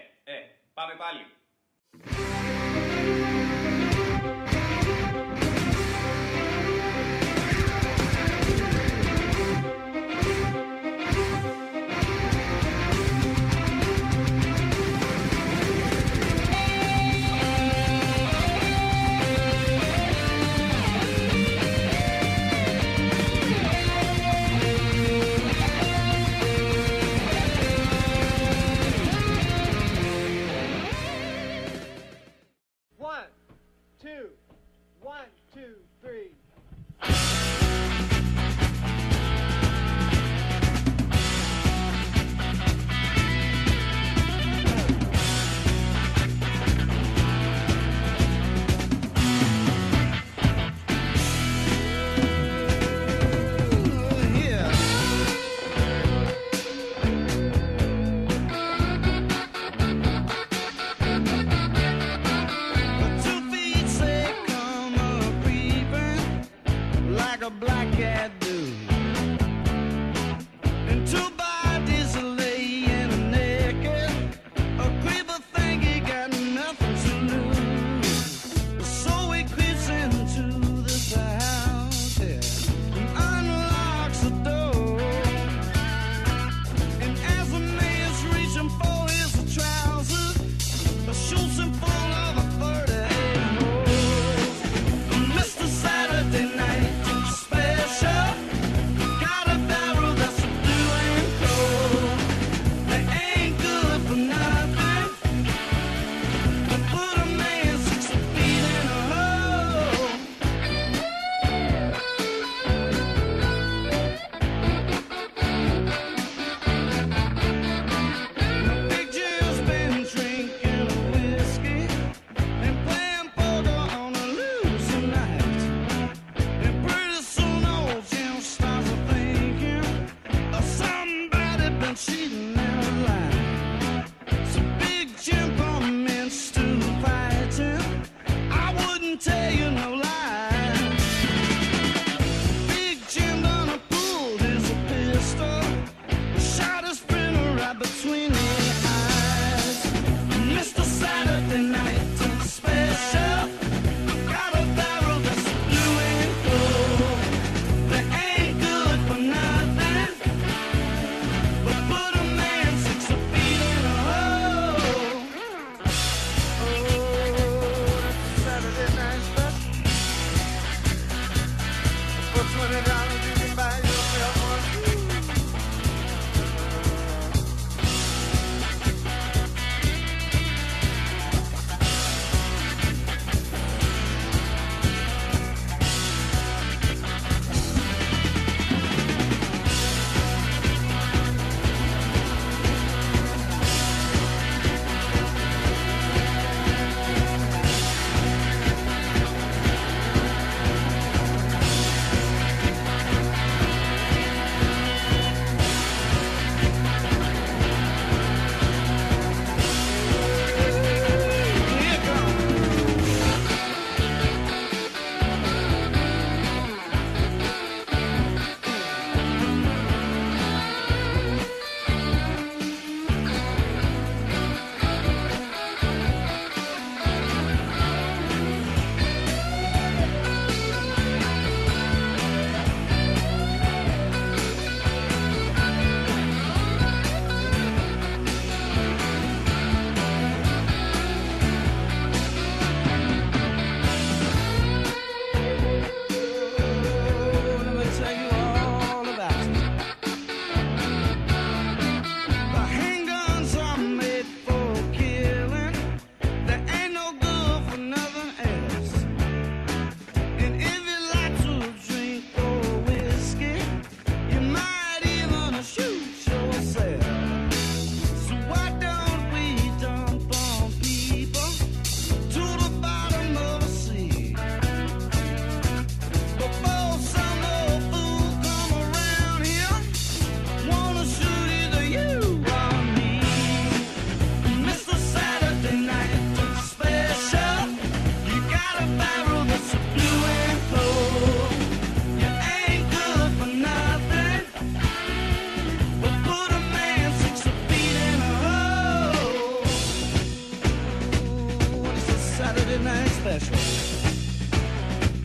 Πάμε πάλι. Two feet say come a breathing.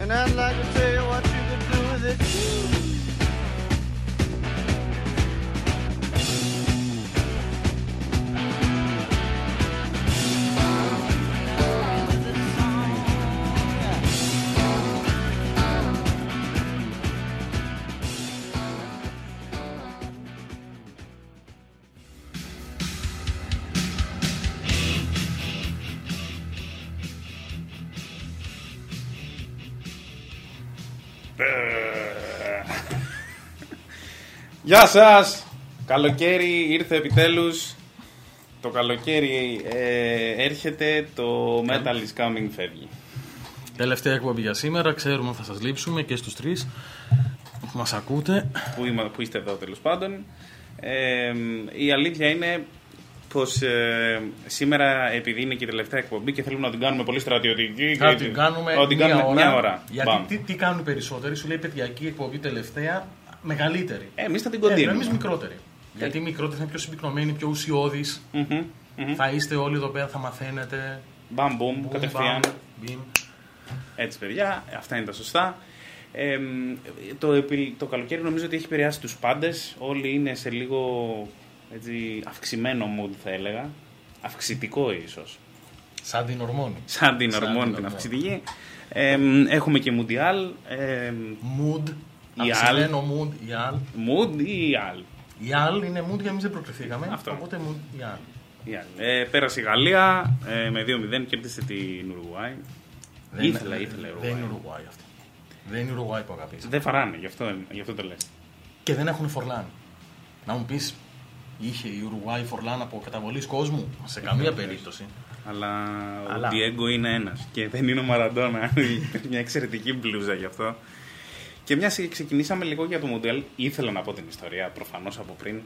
And I'd like to tell you what you could do with it too. Γεια σας! Καλοκαίρι ήρθε επιτέλους. Το καλοκαίρι έρχεται. Το Metal is Coming φεύγει. Τελευταία εκπομπή για σήμερα. Ξέρουμε ότι θα σας λείψουμε και στους τρεις που μας ακούτε, Που είστε εδώ τέλος πάντων. Η αλήθεια είναι πως σήμερα, επειδή είναι και η τελευταία εκπομπή και θέλουμε να την κάνουμε πολύ στρατιωτική, θα την κάνουμε μια ώρα. Γιατί τι κάνουν οι περισσότεροι, σου λέει παιδιακή εκπομπή τελευταία, μεγαλύτερη. Εμείς θα την κοντίνουμε. Εμείς μικρότεροι. Γιατί οι μικρότεροι θα είναι πιο συμπυκνωμένοι, πιο ουσιώδεις. Θα είστε όλοι εδώ πέρα, θα μαθαίνετε. Μπαμ, μπουμ, κατευθείαν. Μπιμ. Έτσι, παιδιά, αυτά είναι τα σωστά. Το καλοκαίρι νομίζω ότι έχει επηρεάσει τους πάντες. Όλοι είναι σε λίγο έτσι, αυξημένο mood, θα έλεγα. Αυξητικό ίσως. Σαν την ορμόνη. Σαν την ορμόνη την αυξητική. Έχουμε και Mundial. Mood. Η Αυξημένο mood, η Al. Mood ή η Al. Η Al είναι mood γιατί εμείς δεν προκριθήκαμε. Αυτό. Οπότε mood, η Al. Πέρασε η Γαλλία με 2-0, κέρδισε την Ουρουγουάη. Ήθελε Δεν Ουρουγουάη. είναι Ουρουγουάη αυτή. Δεν είναι Ουρουγουάη που αγαπήσει. Δεν φαράνε, γι' αυτό το λες. Και δεν έχουν φορλάν. Να μου πεις, είχε η Ουρουγουάη φορλάν από καταβολής κόσμου? Σε καμία περίπτωση. Αλλά ο Διέγκο είναι ένας και δεν είναι ο Μαραντόνα. Μια εξαιρετική μπλούζα γι' αυτό. Και μια και ξεκινήσαμε λίγο για το Μουντιάλ, ήθελα να πω την ιστορία προφανώς από πριν.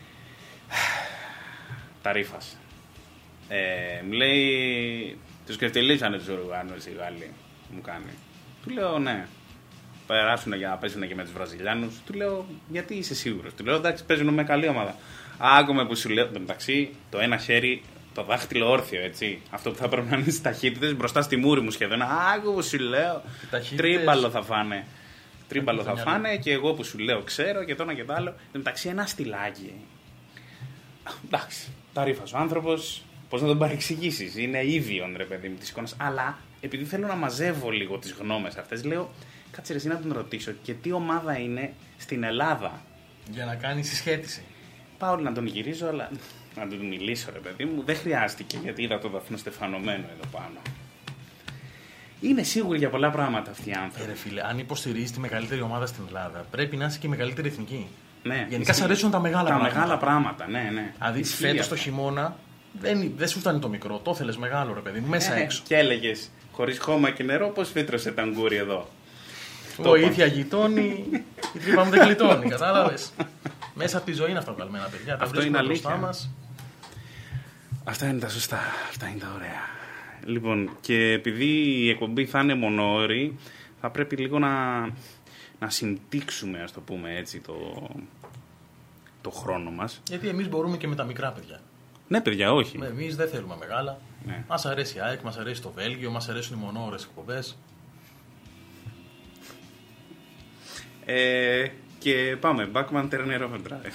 Τα Ρίφας. Μου λέει, τους κρεφτελίσανε τους Ουρουγουάνους οι Γάλλοι. Μου κάνει. Του λέω ναι. Περάσουν για να παίζουν και με τους Βραζιλιάνους. Του λέω γιατί είσαι σίγουρος? Του λέω εντάξει, παίζουν με καλή ομάδα. Άκουμε που σου λέω. Εντάξει, το ένα χέρι, το δάχτυλο όρθιο, έτσι. Αυτό που θα πρέπει να είναι στις ταχύτητες μπροστά στη μούρη μου σχεδόν. Άκου που σου λέω. Τρίμπαλο θα φάνε. Τρίμπαλο θα φάνε και εγώ που σου λέω ξέρω και το ένα και το άλλο. Εντάξει, ένα στυλάκι. Εντάξει, τα Ρίφας ο άνθρωπος, πώς να τον παρεξηγήσεις? Είναι ίδιον ρε παιδί μου της εικόνας. Αλλά επειδή θέλω να μαζεύω λίγο τις γνώμες αυτές, λέω κάτσε ρε εσύ να τον ρωτήσω και τι ομάδα είναι στην Ελλάδα. Για να κάνει συσχέτιση. Πάω να τον γυρίζω, αλλά να τον μιλήσω ρε παιδί μου. Δεν χρειάστηκε γιατί είδα το Δαφνό Στεφανωμένο εδώ πάνω. Είναι σίγουροι για πολλά πράγματα αυτοί οι άνθρωποι. Ρε φίλε, αν υποστηρίζει τη μεγαλύτερη ομάδα στην Ελλάδα, πρέπει να είσαι και η μεγαλύτερη εθνική. Ναι, γενικά σ' αρέσουν τα μεγάλα πράγματα. Τα μεγάλα πράγματα, ναι, ναι. Δηλαδή φέτος το χειμώνα δεν σου φτάνει το μικρό, το ήθελες μεγάλο ρε παιδί μου, μέσα έξω. Και έλεγες χωρίς χώμα και νερό, πώς φύτρωσε τα αγκούρι εδώ. Βοήθεια γειτόνι, η τρύπα μου δεν γλιτώνει, κατάλαβες. Μέσα από τη ζωή είναι αυτά τα βγαλμένα παιδιά. Τα βρίσκουμε μπροστά μας. Αυτά είναι τα σωστά, αυτά είναι τα ωραία. Λοιπόν, και επειδή η εκπομπή θα είναι μονόρη, θα πρέπει λίγο να συμπτύξουμε, ας το πούμε έτσι, το χρόνο μας. Γιατί εμείς μπορούμε και με τα μικρά παιδιά. Ναι, παιδιά, όχι. Εμείς δεν θέλουμε μεγάλα. Ναι. Μας αρέσει η ΑΕΚ, μας αρέσει το Βέλγιο, μας αρέσουν οι μονόρες εκπομπές. Και πάμε, Backman Turner Overdrive.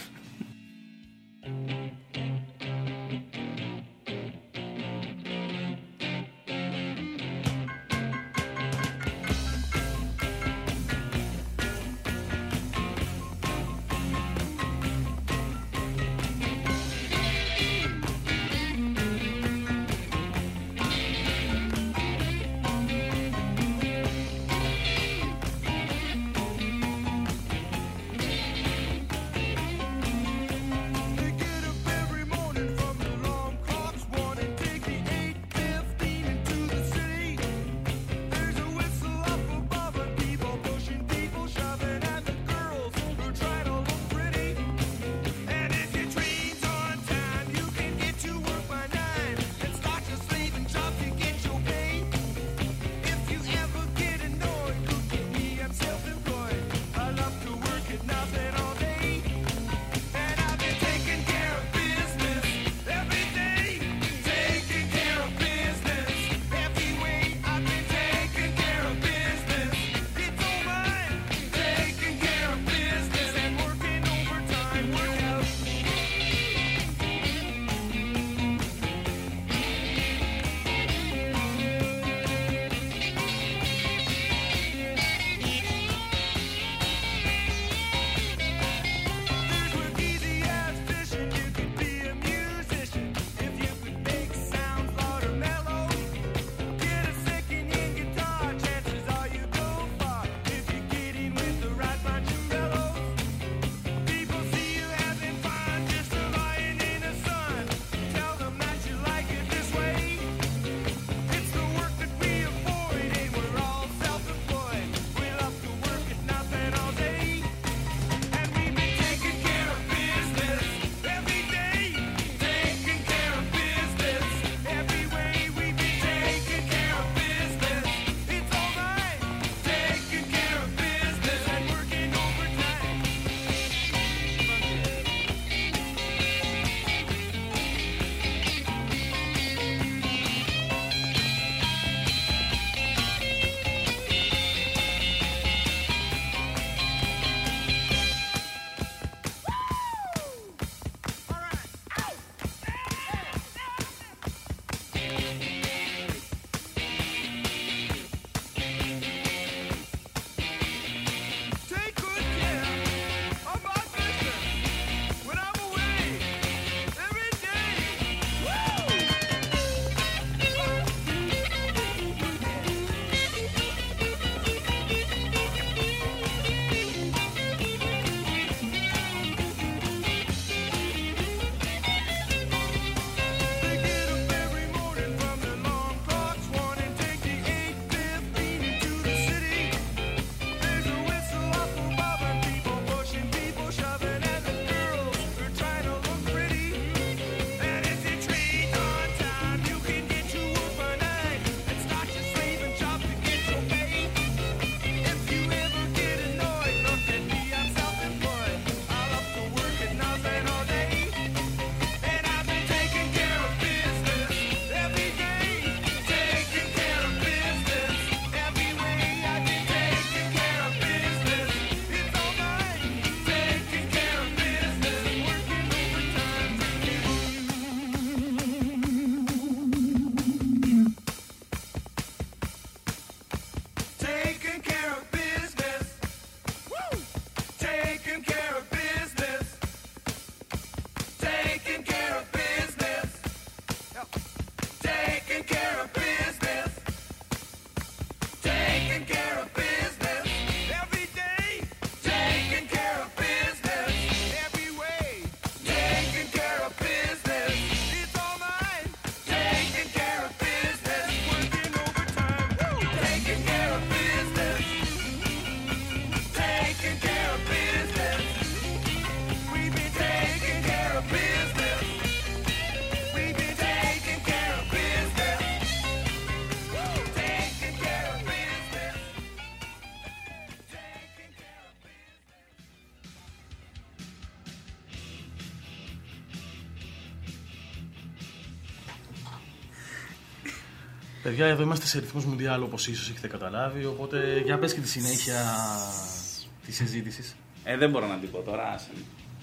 Παιδιά, εδώ είμαστε σε ρυθμούς Μουντιάλ, όπως ίσως έχετε καταλάβει. Οπότε για πες και τη συνέχεια της συζήτησης. Δεν μπορώ να την πω τώρα, άσε.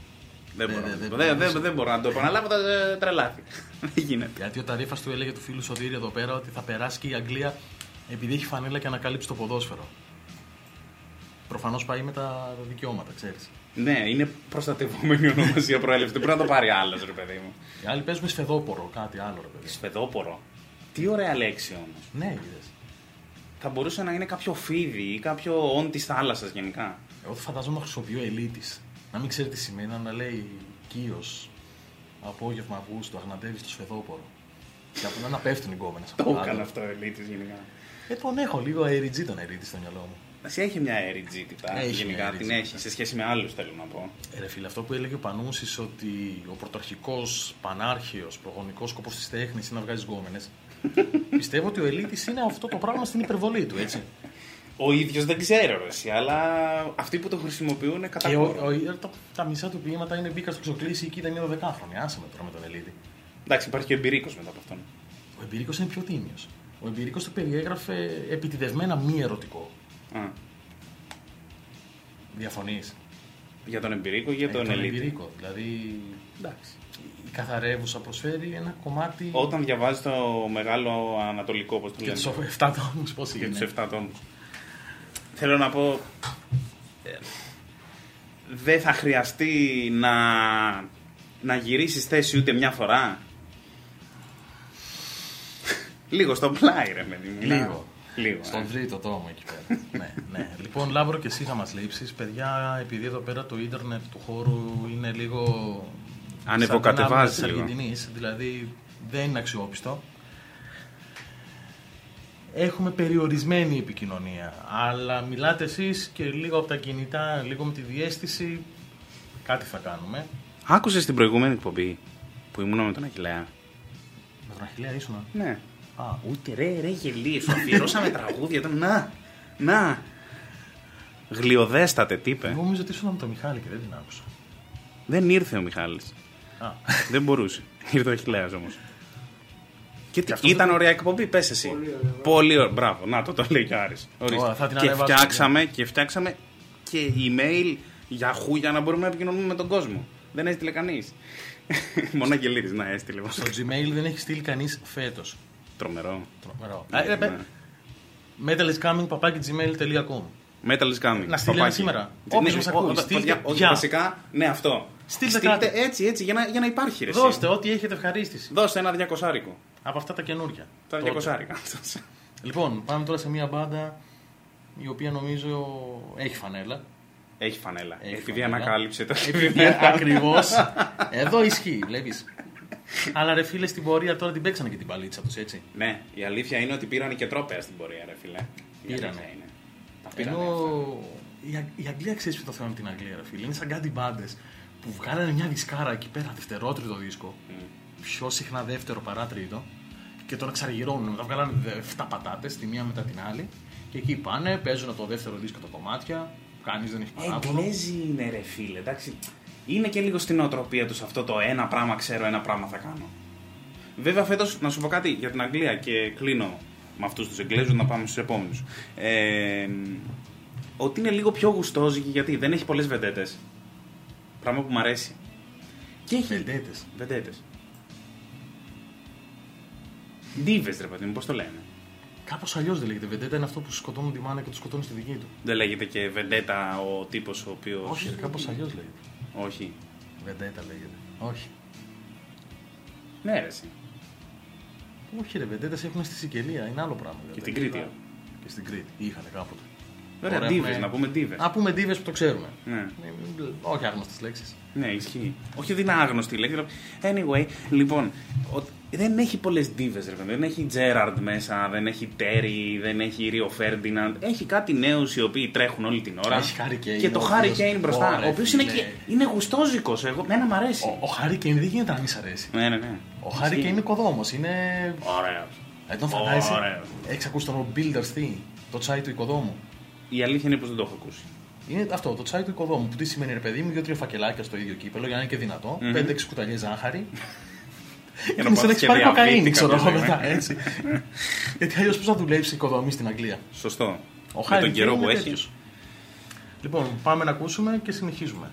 Δεν μπορώ να το επαναλάβω, θα τρελάθει. Δεν γίνεται. Γιατί ο Ταρίφας του έλεγε του φίλου Σωτήρη εδώ πέρα ότι θα περάσει και η Αγγλία επειδή έχει φανέλα και ανακαλύψει το ποδόσφαιρο. Προφανώς πάει με τα δικαιώματα, ξέρεις. Ναι, είναι προστατευόμενη ονομασία προέλευση. Δεν πρέπει να το πάρει άλλος, ρε παιδί μου. Οι άλλοι παίζουν σφεδόπορο, κάτι άλλο, ρε παιδί. Σφεδόπορο. Τι ωραία λέξη όμως. Ναι, είδες. Θα μπορούσε να είναι κάποιο φίδι ή κάποιο όν της θάλασσας γενικά. Εγώ θα φαντάζομαι να χρησιμοποιώ ελίτης. Να μην ξέρει τι σημαίνει, να λέει Κίος, απόγευμα Αυγούστου, αγναντεύει στο σφεδόπορο. Και από να πέφτουν οι γκόμενες. Το έκανε αυτό ο ελίτης γενικά. Τον έχω λίγο αεριτζή τον ελίτη στο μυαλό μου. Εσύ έχει μια αεριτζίτητα γενικά, την έχει σε σχέση με άλλους, θέλω να πω. Ρε φίλε, αυτό που έλεγε ο Πανούσης ότι ο πρωταρχικός, πανάρχαιος, προγονικός σκοπός της τέχνης είναι να βγάζει γκόμενες. Πιστεύω ότι ο ελίτης είναι αυτό το πράγμα στην υπερβολή του, έτσι. Ο ίδιος δεν ξέρω, εσύ, αλλά αυτοί που το χρησιμοποιούν κατά κόρον. Τα μισά του ποίηματα είναι μπήκα στο ξοκλήσι ή ήταν 12χρονοι. Άσε με τώρα με τον ελίτη. Εντάξει, υπάρχει και ο Εμπειρίκος μετά από αυτόν. Ο Εμπειρίκος είναι πιο τίμιος. Ο Εμπειρίκος το περιέγραφε επιτηδευμένα μη ερωτικό. Διαφωνείς? Για τον Εμπειρίκο ή για τον Ελίτη? Εμπειρίκο, δηλαδή. Εντάξει. Η καθαρεύουσα προσφέρει ένα κομμάτι. Όταν διαβάζει το μεγάλο ανατολικό, όπως το λένε. Και τους 7 τόμους, πώς είναι. Για τους 7 τόμους. Θέλω να πω. Δεν θα χρειαστεί να γυρίσεις θέση ούτε μια φορά. Λίγο στο πλάι, ρε παιδί μου. Λίγο. Στον τρίτο τόμο εκεί πέρα. ναι. Λοιπόν, Λάμπρο, και εσύ θα μας λείψεις. Παιδιά, επειδή εδώ πέρα το ίντερνετ του χώρου είναι λίγο. Ανεβοκατεβάζει λίγο. Δηλαδή δεν είναι αξιόπιστο. Έχουμε περιορισμένη επικοινωνία. Αλλά μιλάτε εσείς και λίγο από τα κινητά, λίγο με τη διαίσθηση, κάτι θα κάνουμε. Άκουσες την προηγούμενη εκπομπή που ήμουν με τον Αχιλλέα? Με τον Αχιλλέα ήσουνα? Ναι. Ούτε ρε γελίες, σου αφιερώσαμε τραγούδια. Να. Γλιοδέστατε, τι είπε. Εγώ νομίζω ότι ήσουν με τον Μιχάλη και δεν την άκουσα. Δεν ήρθε ο Μιχάλης. Δεν μπορούσε. Ήρθε ο Αχιλλέας όμως. Και ήταν ωραία εκπομπή, πες εσύ. Πολύ ωραία. Μπράβο, να το λέει και Άρης. Και φτιάξαμε και email Yahoo για να μπορούμε να επικοινωνούμε με τον κόσμο. Δεν έστειλε κανείς. Μόνο Αγγελίδης να έστειλε. Στο Gmail δεν έχει στείλει κανείς φέτος. Τρομερό. metal.is.coming@gmail.com. Metal is coming. Να στείλει σήμερα. Όποιος μας ακούει. Όχι, βασικά, ναι, αυτό. Στείλτε έτσι για να υπάρχει. Δώστε ό,τι έχετε ευχαρίστηση. Δώστε ένα 200. Από αυτά τα καινούρια. Τα 200. Λοιπόν, πάμε τώρα σε μια μπάντα η οποία νομίζω έχει φανέλα. Έχει φανέλα. Επειδή ανακάλυψε το. Ακριβώς. Εδώ ισχύει, βλέπεις. Αλλά ρε φίλε, στην πορεία τώρα την παίξανε και την παλίτσα τους, έτσι. Ναι, η αλήθεια είναι ότι πήρανε και τρόπαια στην πορεία, ρε φίλε. Πήρανε. Ενώ η Αγγλία, ξέρεις ποιο το θέμα με την Αγγλία, ρε φίλε. Είναι σαν κάτι μπάντες που βγάλανε μια δισκάρα εκεί πέρα, δευτερότριτο δίσκο. Πιο συχνά δεύτερο παρά τρίτο. Και τώρα ξαργυρώνουν. Μετά βγάλανε 7 πατάτες, τη μία μετά την άλλη. Και εκεί πάνε, παίζουν το δεύτερο δίσκο τα κομμάτια. Κανείς δεν έχει παράπονο. Εγγλέζοι είναι, ρε φίλε, εντάξει. Είναι και λίγο στην νοοτροπία τους αυτό το ένα πράγμα ξέρω, ένα πράγμα θα κάνω. Βέβαια, φέτος, να σου πω κάτι για την Αγγλία και κλείνω με αυτούς τους Εγγλέζους να πάμε στους επόμενους. Ότι είναι λίγο πιο γουστόζικη γιατί δεν έχει πολλές βεντέτες. Πράγμα που μου αρέσει. Και έχει βεντέτες. Ντίβες, ρε παιδί μου, πώς το λένε. Κάπως αλλιώς δεν λέγεται. Βεντέτα είναι αυτό που σκοτώνουν τη μάνα και του σκοτώνουν στη δική του. Δεν λέγεται και βεντέτα ο τύπος ο οποίος. Όχι, κάπως αλλιώς λέγεται. Όχι. Βεντέτα λέγεται. Όχι. Ναι, ρε εσύ. Όχι, ρε, βεντέτες έχουν στη Σικελία. Είναι άλλο πράγμα. Και στην Κρήτη. Και στην Κρήτη. Είχαν κάποτε. Ωραία, ντίβες, να πούμε ντίβες. Να πούμε ντίβες που το ξέρουμε. Ναι. Όχι άγνωστες λέξεις. Ναι, ισχύει. Όχι ότι είναι άγνωστη λέξη. Anyway, λοιπόν, δεν έχει πολλές ντίβες, ρε παιδί. Δεν έχει Τζέραρντ μέσα, δεν έχει Τέρι, δεν έχει Ρίο Φέρντιναντ. Έχει κάτι νέους οι οποίοι τρέχουν όλη την ώρα. Έχει Χάρι Κέιν. Και το Χάρι Κέιν μπροστά. Ο οποίος είναι γουστόζικος. Εμένα μ' αρέσει. Ο Χάρι Κέιν δεν γίνεται να μη σ' αρέσει. Ναι. Ο Χάρι Κέιν είναι οικοδόμος. Είναι. Ωραίος. Τον φαντάζεσαι. Έχεις ακούσει τον Builders Thing, το τσάι του οικοδόμου? Η αλήθεια είναι πως δεν το έχω ακούσει. Είναι αυτό, το τσάι του οικοδόμου. Που τι σημαίνει, ρε παιδί μου, 2-3 φακελάκια στο ίδιο κύπελο για να είναι και δυνατό. 5-6 κουταλιές ζάχαρη. Για να να έχεις πάρει κοκαίνη, ξέρω εγώ κάποιος, μετά, έτσι. Γιατί αλλιώς πώς θα δουλέψει οικοδομή στην Αγγλία. Σωστό. Ο Με Χάρη τον καιρό είναι που έχει. τέτοιος. Λοιπόν, πάμε να ακούσουμε και συνεχίζουμε.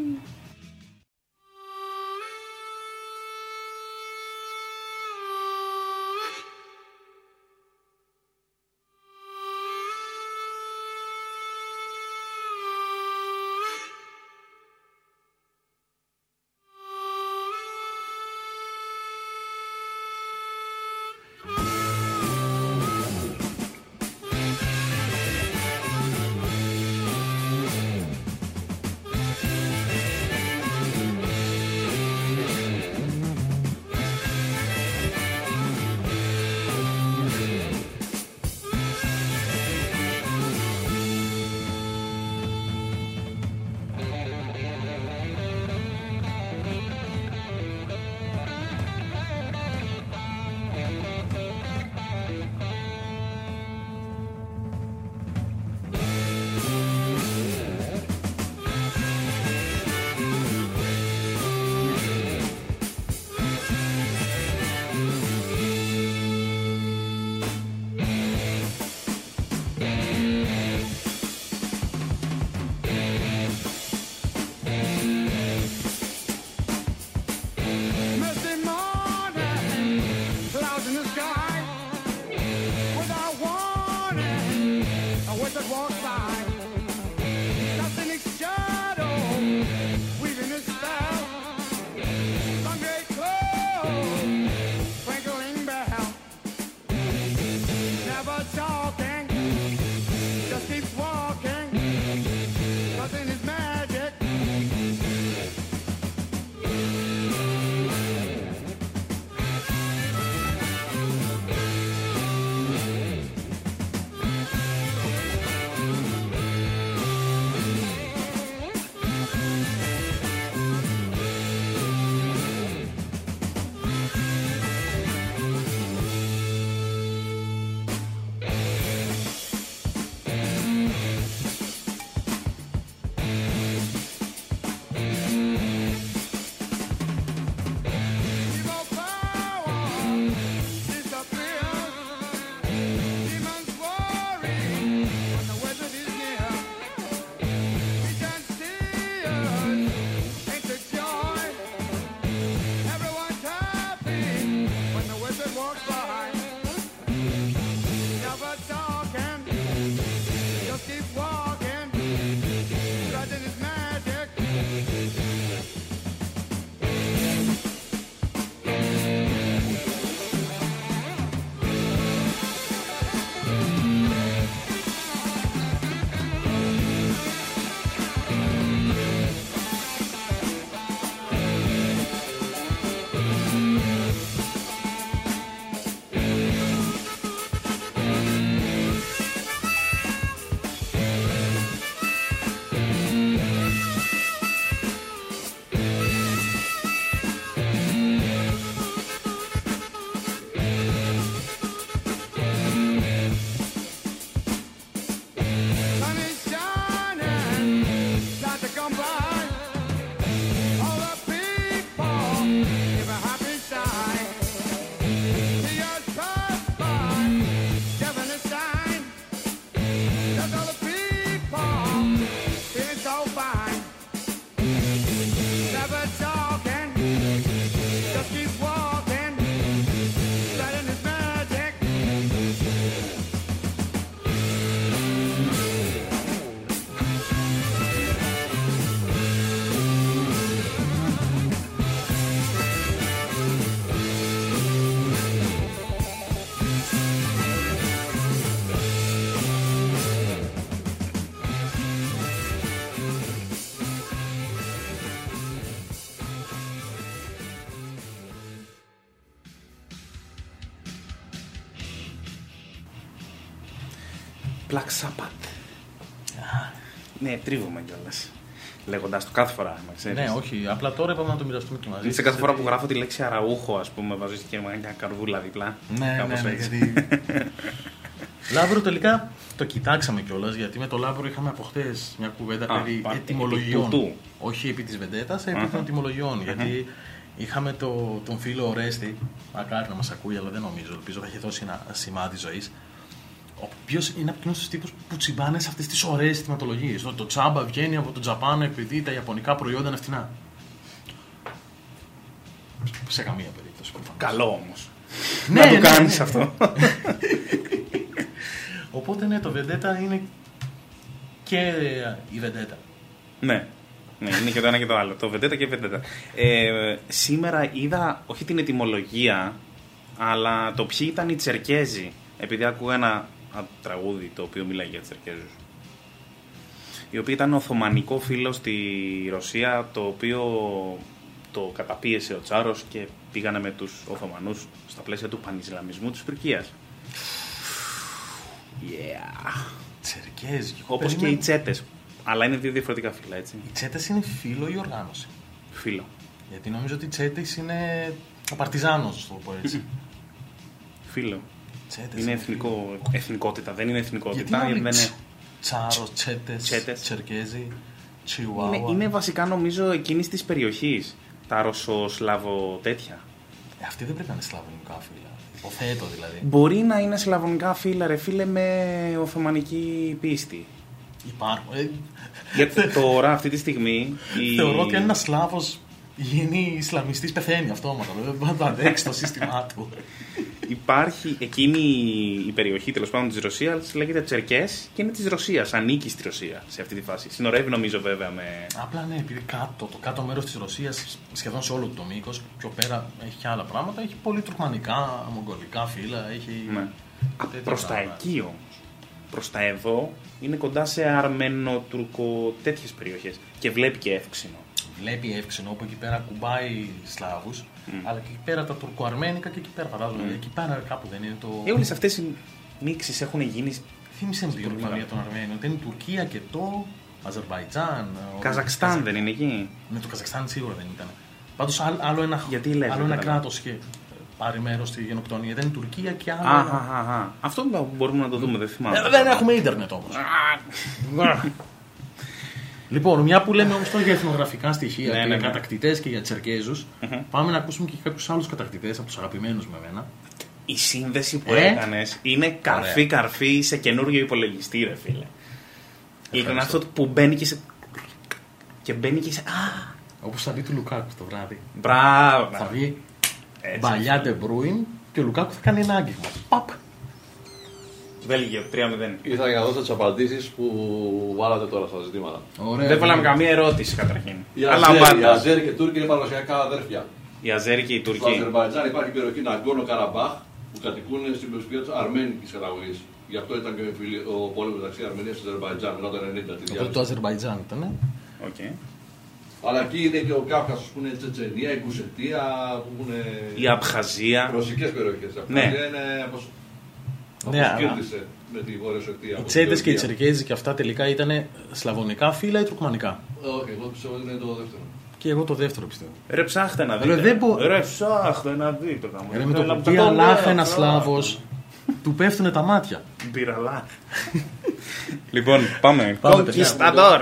Black Sabbath. Ναι, τρίβομαι κιόλας. Λέγοντας το κάθε φορά, να ξέρεις. Ναι, όχι. Απλά τώρα είπαμε να το μοιραστούμε και μαζί. Σε κάθε φορά που γράφω τη λέξη αραούχο, ας πούμε, βάζω και μια καρδούλα διπλά. Ναι, γιατί... Λάμπρο τελικά το κοιτάξαμε κιόλας, γιατί με το Λάμπρο είχαμε από χτες μια κουβέντα περί ετυμολογιών. Όχι επί της Βεντέτας, επί των ετυμολογιών. Γιατί Είχαμε τον φίλο Ορέστη, μακάρι να μας ακούει, αλλά δεν νομίζω, ελπίζω θα έχει δώσει ένα σημάδι ζωής. Ο οποίος είναι από εκείνους τους τύπους που τσιμπάνε σε αυτές τις ωραίες θυματολογίες. Το τσάμπα βγαίνει από τον Τζαπάνο επειδή τα ιαπωνικά προϊόντα είναι φτηνά. Σε καμία περίπτωση. Καλό όμως. Ναι, να το ναι, κάνεις ναι. αυτό. Οπότε ναι, το Vendetta είναι και η Vendetta. Ναι. Ναι, είναι και το ένα και το άλλο. Το Vendetta και Vendetta. Σήμερα είδα όχι την ετυμολογία, αλλά το ποιοι ήταν οι Τσερκέζοι. Επειδή άκουγα ένα τραγούδι το οποίο μιλάει για Τσερκέζους. Οι οποίοι ήταν οθωμανικό φύλλο στη Ρωσία, το οποίο το καταπίεσε ο Τσάρος και πήγανε με τους Οθωμανούς στα πλαίσια του πανισλαμισμού της Τουρκίας. Yeah. Τσερκέζοι. Όπως και οι Τσέτες. Αλλά είναι δύο διαφορετικά φύλλα, έτσι. Οι Τσέτες είναι φύλλο ή οργάνωση? Φύλλο. Γιατί νομίζω ότι οι Τσέτες είναι ο Παρτιζάνος, το πω έτσι. Φύλλο. Τσέτες Είναι φύλλο. εθνικότητα, δεν είναι εθνικότητα. Γιατί δεν είναι... Τσάρος, Τσέτες, Τσερκέζοι, Τσιουάουα. Είναι βασικά νομίζω εκείνης της περιοχής. Τα ρωσοσλαβο τέτοια. Αυτοί δεν πρέπει να είναι σλαβωνικά φύλλα. Υποθέτω δηλαδή. Μπορεί να είναι σλαβωνικά φύλλα, ρε φίλε, με οθωμανική πίστη. Υπάρχουν. Γιατί τώρα, αυτή τη στιγμή. Θεωρώ ότι αν ένας Σλάβος γίνει Ισλαμιστής πεθαίνει αυτόματα. Δεν μπορεί να το αντέξει το σύστημά του. Υπάρχει εκείνη η περιοχή τέλος πάντων της Ρωσίας, λέγεται Τσερκές και είναι της Ρωσίας. Ανήκει στη Ρωσία σε αυτή τη φάση. Συνορεύει νομίζω βέβαια με. Απλά ναι, επειδή το κάτω μέρος της Ρωσίας σχεδόν σε όλο το μήκος, πιο πέρα έχει και άλλα πράγματα. Έχει πολύ τουρκμανικά, μογγολικά φύλλα. Έχει Ναι. τέτοια Προς τα πράγματα. εκεί όμως. Προς τα εδώ είναι κοντά σε αρμενο-τουρκο τέτοιες περιοχές. Και βλέπει και εύξηνο. Βλέπει εύξηνο όπου εκεί πέρα κουμπάει Σλάβους, αλλά και εκεί πέρα τα τουρκοαρμένικα και εκεί πέρα φαντάζομαι. Εκεί πέρα κάπου δεν είναι το. Όλες αυτές οι μίξεις έχουν γίνει. Θύμισε μου την Τουρκία των Αρμένιων. Είναι Τουρκία και το Αζερβαϊτζάν. Καζακστάν δεν είναι εκεί. Ναι, το Καζακστάν σίγουρα δεν ήταν. Πάντως άλλο ένα, Γιατί λες, άλλο δεν ένα καταλαβαίνω. κράτος είχε πάρει μέρος στη γενοκτονία. Δεν είναι Τουρκία και άλλο. Αχ. Αυτό μπορούμε να το δούμε, δεν θυμάμαι. Δεν έχουμε ίντερνετ όμως. Λοιπόν, μια που λέμε όμως τώρα για εθνογραφικά στοιχεία και για κατακτητές και για Τσερκέζους, πάμε να ακούσουμε και κάποιους άλλους κατακτητές από τους αγαπημένους με εμένα. Η σύνδεση που έκανες είναι καρφί σε καινούριο υπολογιστή, ρε φίλε. Ήταν αυτό που μπαίνει και σε. Και μπαίνει και σε. Όπως θα δει του Λουκάκου το βράδυ. Μπράβο. Θα βγει Μπαλιά Ντεμπρούιν και ο Λουκάκου θα κάνει ένα άγγιγμα. Παπ! Βέλγιο, 3-0. Ήρθα για να δώσω τις απαντήσεις που βάλατε τώρα στα ζητήματα. Ωραία. Δεν βάλαμε καμία ερώτηση καταρχήν. Οι Αλλά Αζέρι και οι Τούρκοι είναι παραδοσιακά αδέρφια. Οι Αζέρι και οι Στο Τουρκοί. Αζερβαϊτζάν υπάρχει περιοχή Ναγκόρνο Καραμπάχ που κατοικούν στην περιοχή της αρμένικης καταγωγής. Γι' αυτό ήταν και ο πόλεμος μεταξύ Αρμενίας και Αζερβαϊτζάν μετά το 90. Αυτό το Αζερβαϊτζάν ήταν. Okay. Αλλά εκεί είναι και ο Κάυκασος που είναι η Τσετσενία, η Κουσετία, που είναι. Η Αμπχαζία. Ρωσικές περιοχές. Η Ναι. Αμπχαζία είναι αποσκέπτησε με τη Βόρεια Οσετία. Οι Τσέτες και οι Τσερκέζοι και αυτά τελικά ήταν σλαβωνικά φύλλα ή τουρκμανικά. Όχι, εγώ πιστεύω ότι είναι το δεύτερο. Και εγώ το δεύτερο πιστεύω. Ρε ψάχτε να δείτε. Ρε, ψάχτε να δείτε. Ρε, με το που πει αλάχα ένα Σλάβος, του πέφτουνε τα μάτια. Μπυραλά. Λοιπόν, πάμε. Πάμε, παιδιά. Κονκισταντόρ.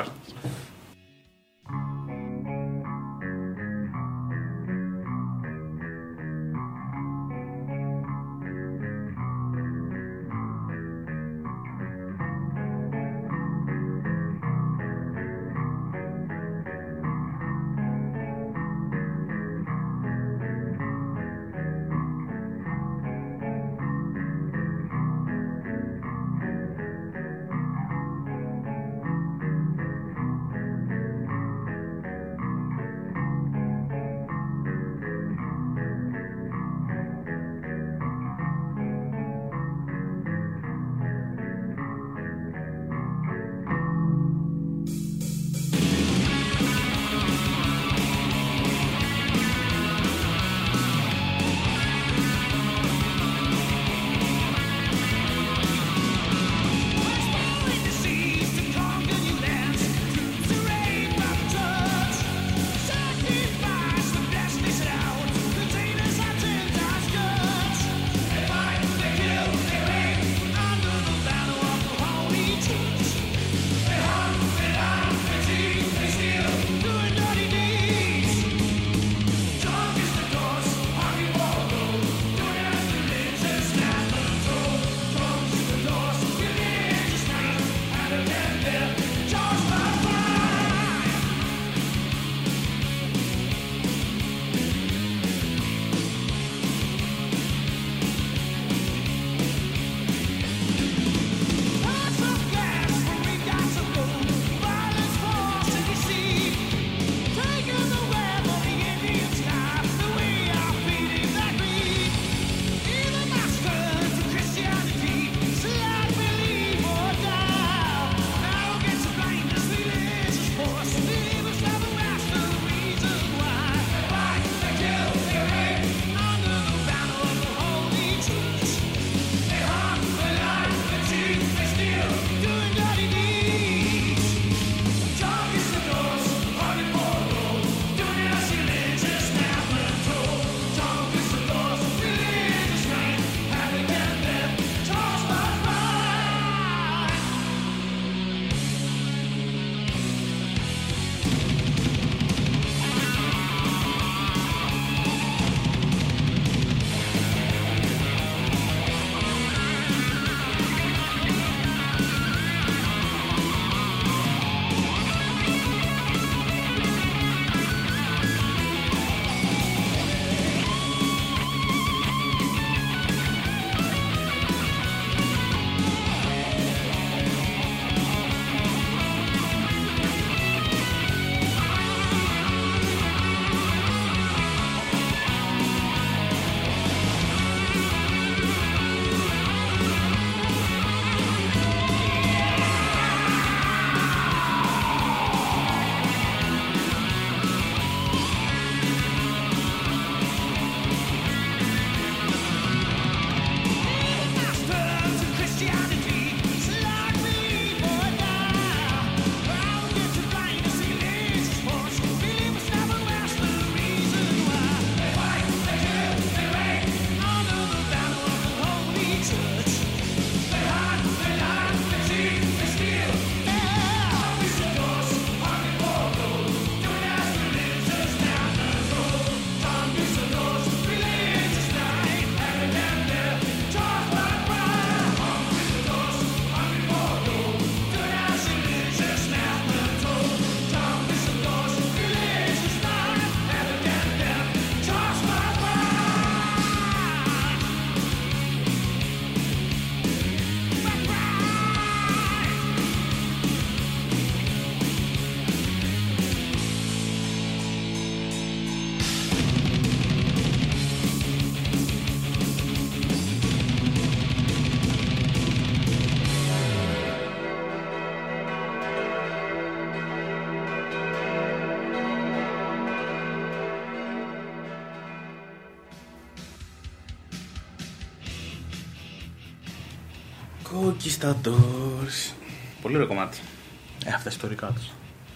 Conquistadors. Πολύ ωραίο κομμάτι. Αυτά ιστορικά τους.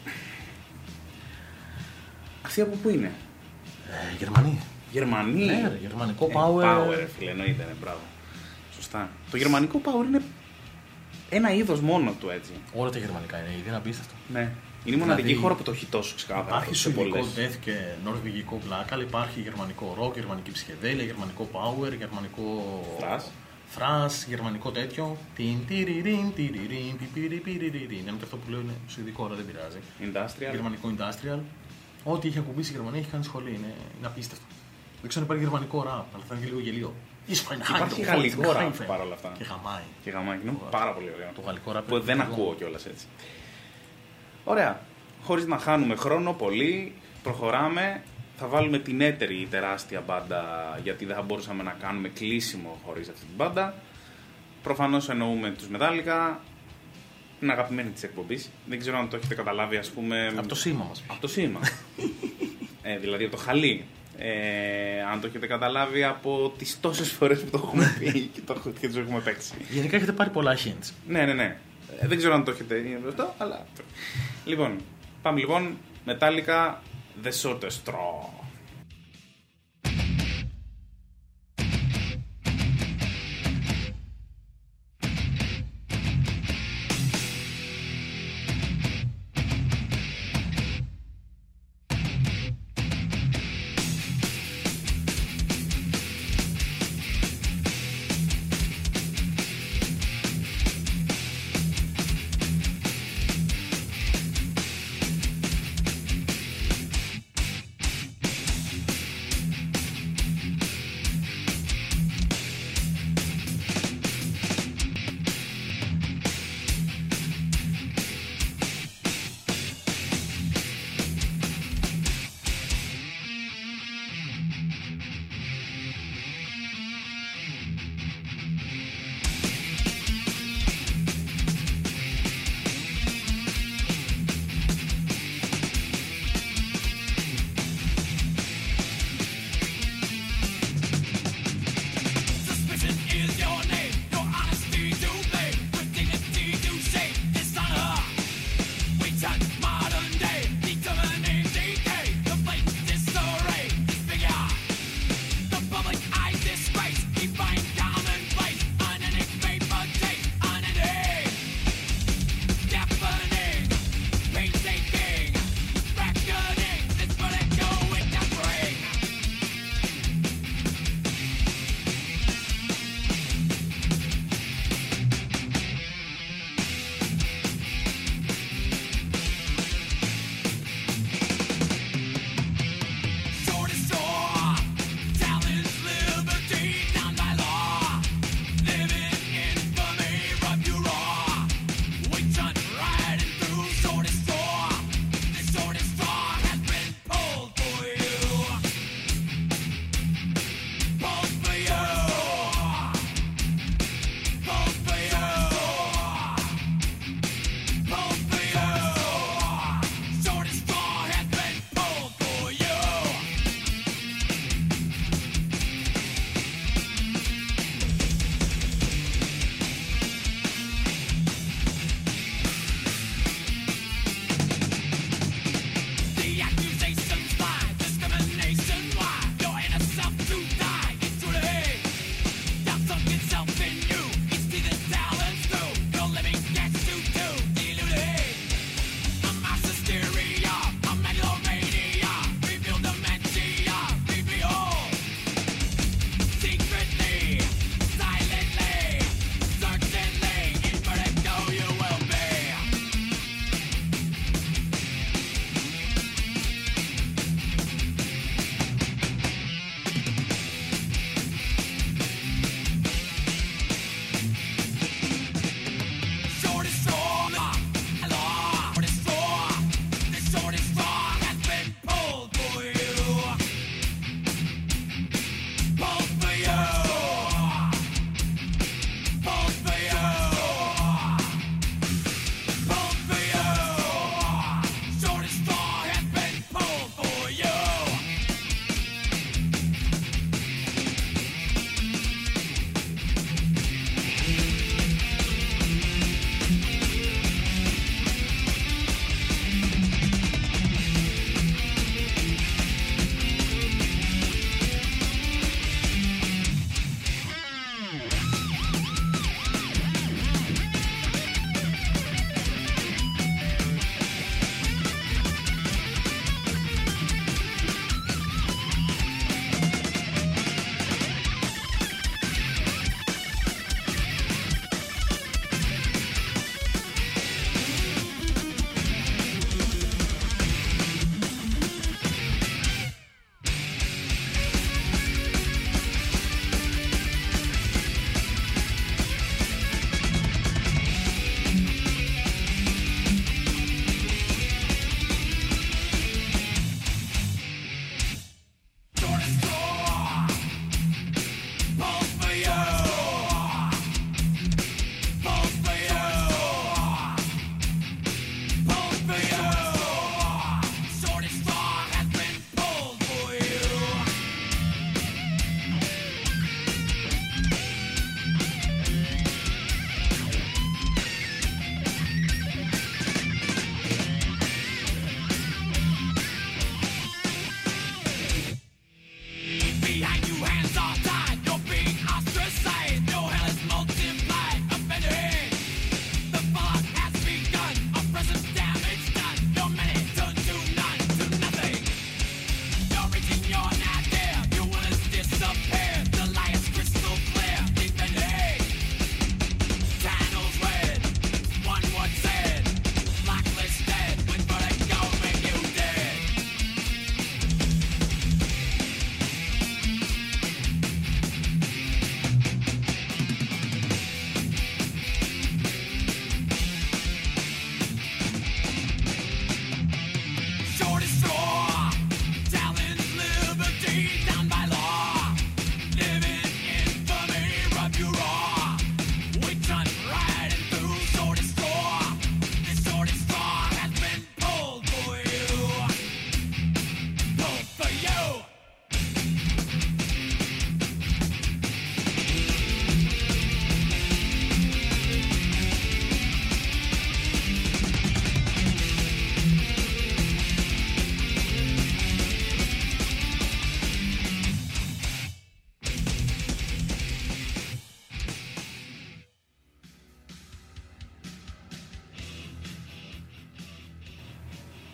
Αυτοί από πού είναι? Γερμανοί. Γερμανοί. Ναι, ρε, γερμανικό power. Power, φίλε, εννοείται, ναι, μπράβο. Σωστά. Το γερμανικό power είναι ένα είδος μόνο του, έτσι. Όλα τα γερμανικά είναι απίστευτο. Ναι. Είναι η μοναδική χώρα που το έχει τόσο ξεκάθαρα. Υπάρχει σε σουηδικό πολλές. death και νορβηγικό black, αλλά υπάρχει γερμανικό rock, γερμανική ψυχεδέλεια, γερμανικό power, γερμανικό thrash, γερμανικό τέτοιο. Είναι και αυτό που λέω είναι σουηδικό, αλλά δεν πειράζει. Industrial. Γερμανικό industrial. Ό,τι έχει ακουμπήσει η Γερμανία έχει κάνει σχολή. Είναι απίστευτο. Δεν ξέρω αν υπάρχει γερμανικό rap, αλλά θα είναι και λίγο γελίο. Υπάρχει γαλλικό rap παρόλα αυτά. Και γαμάει. Και γαμάει. Είναι πάρα πολύ ωραίο. Το γαλλικό rap που δεν ακούω κιόλας έτσι. Ωραία. Χωρίς να χάνουμε χρόνο πολύ, προχωράμε. Θα βάλουμε την έτερη τεράστια μπάντα, γιατί δεν θα μπορούσαμε να κάνουμε κλείσιμο χωρίς αυτή την μπάντα. Προφανώς εννοούμε τους Metallica, την αγαπημένη της εκπομπής. Δεν ξέρω αν το έχετε καταλάβει, ας πούμε. Από το σήμα μας. Από το σήμα. Δηλαδή από το χαλί. Αν το έχετε καταλάβει από τις τόσες φορές που το έχουμε πει και τους έχουμε παίξει. Γενικά έχετε πάρει πολλά hints. Ναι. Δεν ξέρω αν το έχετε είναι αυτό, αλλά. Λοιπόν, πάμε λοιπόν. Metallica, The Shortest Straw.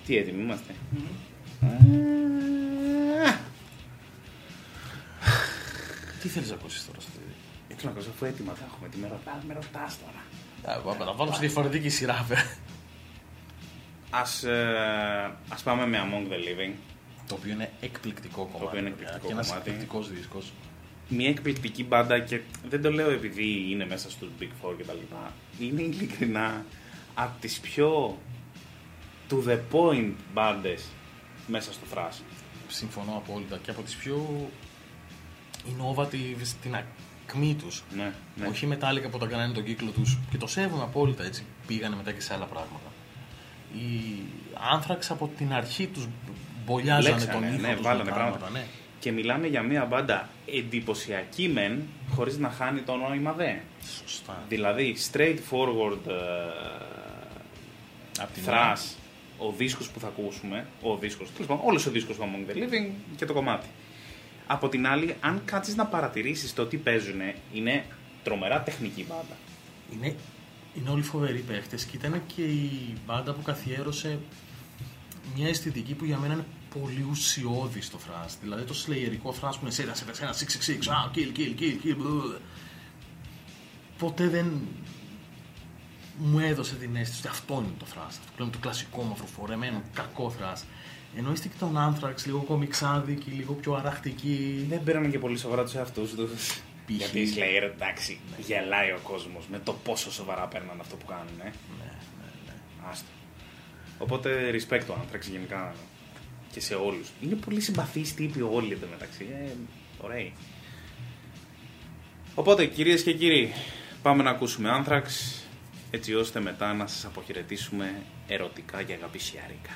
Τι έτοιμοι είμαστε. Τι θέλεις να ακούσεις τώρα? Θέλω να ακούσω, αφού έτοιμα θα έχουμε. Τι με ρωτάς τώρα. Θα βάλω σε διαφορετική σειρά, Ας πάμε με Among the Living. Το οποίο είναι εκπληκτικό κομμάτι. Το οποίο είναι εκπληκτικό και ένας κομμάτι. εκπληκτικός δίσκος. Μια εκπληκτική μπάντα και δεν το λέω επειδή είναι μέσα στους Big Four κτλ. Είναι ειλικρινά από τις πιο to the point μπάντες μέσα στο thrash. Συμφωνώ απόλυτα. Και από τις πιο innovative στην ακμή τους. Ναι, ναι. Όχι μετάλλικα που τα κάνανε τον κύκλο τους. Και το σέβομαι απόλυτα, έτσι. Πήγανε μετά και σε άλλα πράγματα. Οι Anthrax από την αρχή τους μπολιάζανε τον ήχο τους βάλανε με πράγματα. Ναι. Και μιλάμε για μια μπάντα εντυπωσιακή μεν, χωρίς να χάνει το νόημα δε. Σωστά. Δηλαδή, straightforward Απ' την thrash, ο δίσκος που θα ακούσουμε, όλος ο δίσκος του Among the Living και το κομμάτι. Από την άλλη, αν κάτσεις να παρατηρήσεις το τι παίζουνε, είναι τρομερά τεχνική μπάντα. Είναι όλοι φοβεροί παίχτες και ήταν και η μπάντα που καθιέρωσε μια αισθητική που για μένα είναι πολύ ουσιώδη στο thrash. Δηλαδή το σλεϊερικό thrash που είναι σε ένα 666, kill. Ποτέ δεν μου έδωσε την αίσθηση ότι αυτό είναι το thrash. Αυτό είναι το κλασικό μαυροφορεμένο, κακό thrash. Ενώ είστε και τον Anthrax λίγο κομιξάδικοι, λίγο πιο αραχτικοί. Δεν πήραμε και πολύ σοβαρά τους εαυτούς τους. Γιατί η Slayer, εντάξει, γελάει ο κόσμος με το πόσο σοβαρά παίρνουν αυτό που κάνουν. Ναι. Άστο. Οπότε respect το Anthrax γενικά και σε όλους. Είναι πολύ συμπαθείς τύποι όλοι εδώ μεταξύ. Ωραίοι. Οπότε κυρίες και κύριοι, πάμε να ακούσουμε Anthrax, έτσι ώστε μετά να σας αποχαιρετήσουμε ερωτικά και αγαπησιάρικα.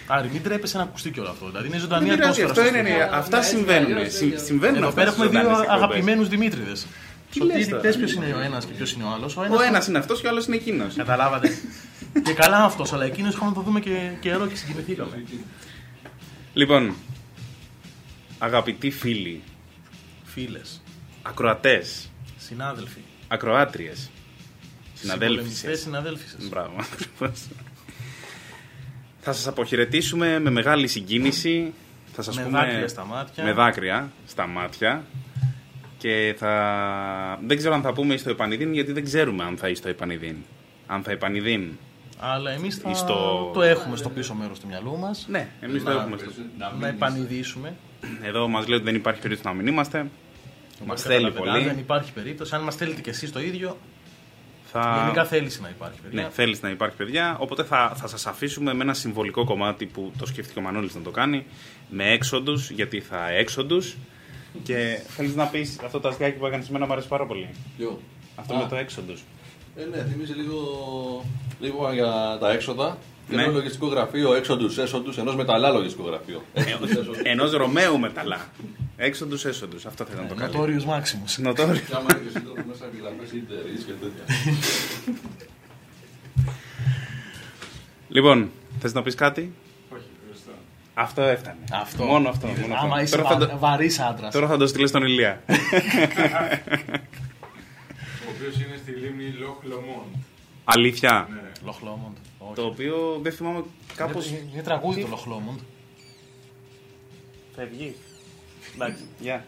Άρη, μην τρέπεσαι να ακουστεί και όλο αυτό. Δηλαδή είναι ζωντανή Δεν πειράζει, ατμόσφαιρα. αυτό είναι, αυτά συμβαίνουν. Συμβαίνουν Εδώ αυτά πέρα στις έχουμε δύο ζωντανές εκπομπές. αγαπημένους Δημήτρηδες. λες τώρα? Πες ποιος είναι ο ένας και ποιος είναι ο άλλος. Ο ένας είναι αυτός και ο άλλος είναι εκείνος. Καταλάβατε. Και καλά αυτός, αλλά εκείνος είχαμε να το δούμε και καιρό και συγκινηθήκαμε. Λοιπόν, αγαπητοί φίλοι, Φίλες, ακροατές, συνάδελφοι, ακροάτριες, συναδέλφισες. συμπολεμιστές, συναδέλφισες. Μπράβο, ακριβώς. Θα σας αποχαιρετήσουμε με μεγάλη συγκίνηση. Θα σας Με πούμε, δάκρυα στα μάτια. Με δάκρυα στα μάτια. Και δεν ξέρω αν θα πούμε εις το επανειδήν, γιατί δεν ξέρουμε αν θα εις το επανειδήν. Αν θα επανειδήν. Αλλά εμείς θα Στο- το έχουμε στο πίσω μέρος του μυαλού μας. Ναι, εμείς το έχουμε. Να επανειδήσουμε. Εδώ μας λέει ότι δεν υπάρχει περίπτωση να μην είμαστε. Μας Οπότε θέλει καταλαβαίνετε, αν δεν πολύ. υπάρχει περίπτωση, αν μας θέλετε κι εσείς το ίδιο, Θα... γενικά θέληση να υπάρχει. Παιδιά. Ναι, θέλεις να υπάρχει παιδιά. Οπότε θα σας αφήσουμε με ένα συμβολικό κομμάτι που το σκέφτηκε ο Μανώλης να το κάνει. Με έξοντους, γιατί θα έξοντους. Και θέλεις να πεις αυτό το αστιάκι που έκανες εμένα μου αρέσει πάρα πολύ. Ποιο? Αυτό με το έξοντους. Ναι, θυμίζει λίγο για τα έξοδα. Και Ναι. ένα λογιστικό γραφείο έξοντους, έσοντους, ενός μεταλλά λογιστικό γραφείο. Ενός Ρωμαίου μεταλλά. Έξοντους, έσοντους. Αυτό θα ήταν το καλύτερο. Notorious Maximus. Νοτόριο. Και άμα είναι και σύντροφο μέσα επιγραφές ίντερ και τέτοια. Λοιπόν, θες να πεις κάτι? Όχι, ευχαριστώ. Αυτό έφτανε. Αυτό. Μόνο αυτό. Μόνο αυτό. Άμα είσαι Τώρα θα το- βαρύς άντρας. Τώρα θα το στείλω στον Ηλία. Ο οποίος είναι στη λίμνη Λοχ Λομόντ. Αλήθεια. Ναι. Λοχλόμοντ. Όχι. Το οποίο δεν θυμάμαι κάπως. Είναι τραγούδι το Λοχλόμοντ. Φεύγει. Εντάξει, γεια.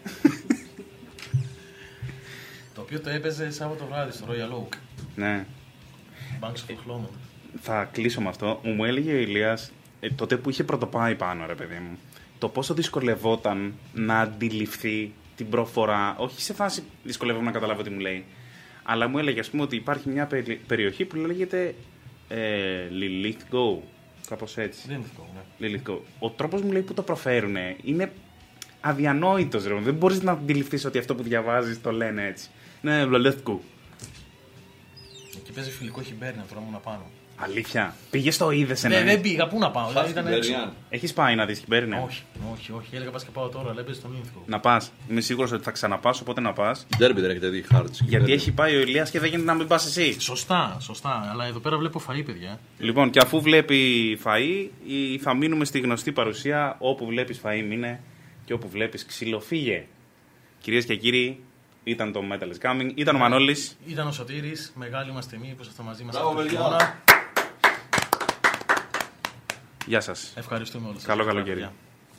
Το οποίο το έπαιζε Σάββατο βράδυ στο Royal Oak. Ναι. Banks of Λοχλόμοντ. Θα κλείσω με αυτό. Μου έλεγε ο Ηλίας τότε που είχε πρωτοπάει πάνω, ρε παιδί μου, το πόσο δυσκολευόταν να αντιληφθεί την προφορά. Όχι σε φάση δυσκολεύομαι να καταλάβω τι μου λέει, αλλά μου έλεγε, ας πούμε, ότι υπάρχει μια περιοχή που λέγεται Lilith Go. Κάπως έτσι. Δεν είναι αυτό, ναι. Lilith Go. Ο τρόπος μου λέει που το προφέρουν είναι αδιανόητος, ρε. Δεν μπορείς να αντιληφθείς ότι αυτό που διαβάζεις το λένε έτσι. Ναι, Lilith Go. Εκεί παίζει φιλικό χιμπέρι, τώρα ήμουν πάνω. Αλήθεια. Πήγες το είδες Ναι, δεν πήγα, πού να πάω, δηλαδή ήταν έξω. Έχεις πάει να δεις Χιμπέρι, Όχι, έλεγα πας και πάω τώρα, αλλά έπαιζε στον Ίνθικο. Να πας. Είμαι σίγουρος ότι θα ξαναπάς, οπότε να πας. Ντέρμπι δεν έχετε δει χάρτς. Γιατί έχει πάει ο Ηλίας και δεν γίνεται να μην πας εσύ. Σωστά, αλλά εδώ πέρα βλέπω φαΐ, παιδιά. Λοιπόν, και αφού βλέπει φαΐ, θα μείνουμε στη γνωστή παρουσία. Όπου βλέπεις φαΐ, μείνε. Και όπου βλέπεις ξύλο, φύγε. Κυρίες και κύριοι, ήταν το Metal is Coming. Ήταν ο Μανώλης. Ήταν ο Σωτήρης, μεγάλη μας τιμή που ήσασταν μαζί μας Μπράβο, αυτή τη παιδιά. φορά. Γεια σας. Ευχαριστούμε όλους. Καλό καλοκαίρι. παιδιά.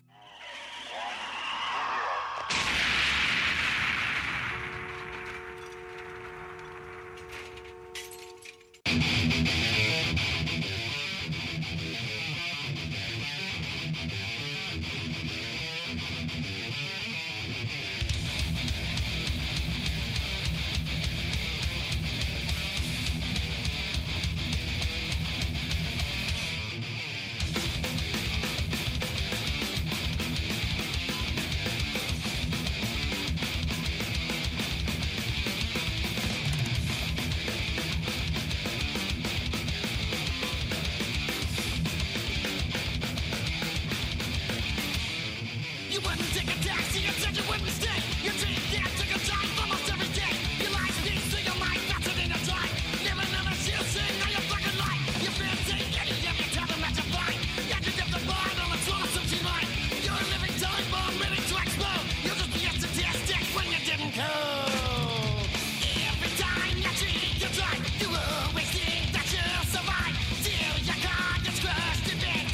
You wouldn't take a taxi, you said you wouldn't stay. You take that, take a drive almost every day. Your life needs to your mind, faster than a drive. Living on a shield, saying now you're fucking life. You've been taken, you tell them that you're fine. Yeah, you dip the bar on a soul of some line. You're a living time bomb, ready to explode. You're just the statistic when you didn't code. Every time you cheat, you try. You always think that you'll survive. Till your car gets crushed to bits.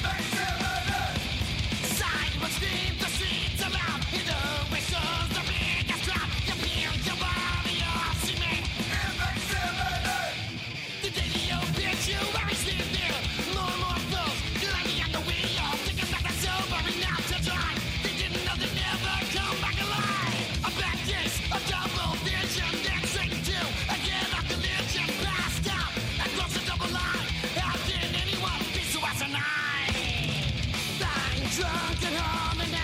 Sidewalks scream, the streets are loud. It always shows the biggest crowd. You feel your body off cement. The daily obituary sleep near. More and more flows. Lying on the wheel, thinking that they're sobering out to dry. They didn't know they'd never come back alive. A bad case, a double vision, then straight to again a collision. Passed out across the double line. How can anyone be so asinine? I'm drunk and home and